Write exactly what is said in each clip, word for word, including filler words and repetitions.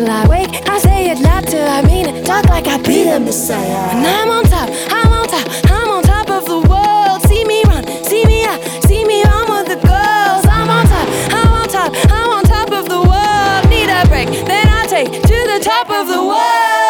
till I wake. I say it loud till I mean it. Talk like I be the Messiah. And I'm on top, I'm on top, I'm on top of the world. See me run, see me out, see me on with the girls. I'm on top, I'm on top, I'm on top of the world. Need a break, then I take to the top of the world.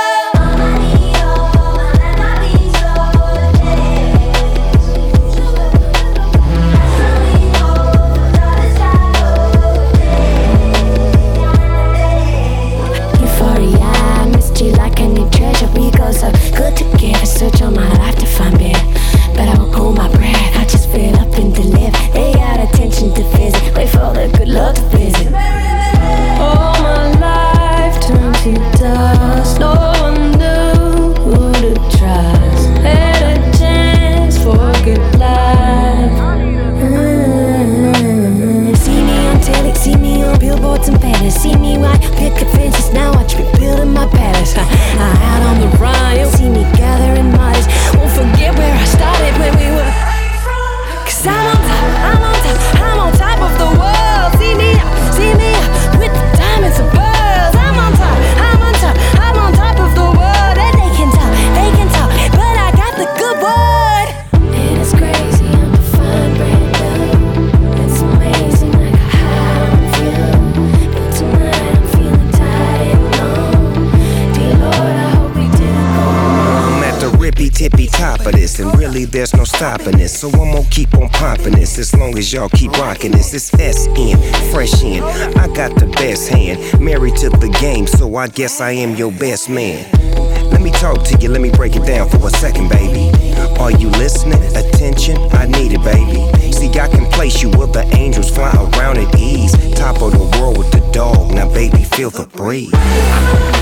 Good together, search on my life to find better. But I won't hold my breath, I just fill up and deliver. They got attention to visit, wait for the good luck to visit. All my life turned to dust, no one knew who to trust. Had a chance for a good life. mm-hmm. See me on telly, see me on billboards and banners. See me white picket fences, now watch me building my palace. I out on the run, you'll see me gathering monies. Won't forget where I started when we were. Cause I'm on top, I'm on top, I'm on top of the world. See me out, see me out, with the diamonds and pearls. I'm on top, I'm on top, I'm on top of the world. And they can talk, they can talk, but I got the good word. And it's crazy, I'm a fine brand new. It's amazing, like how I feel. But tonight I'm feeling tired and alone. Dear Lord, I hope we didn't go wrong. I'm at the rippy tippy top of this, and really there's no stopping this. So I'm gonna keep on popping this as long as y'all keep rocking this. It's S N, fresh in. I got the best hand, married to the game, so I guess I am your best man. Let me talk to you, let me break it down for a second, baby. Are you listening? Attention, I need it, baby. See, I can place you where the angels fly around at ease. Top of the world with the dog, now baby, feel the breeze.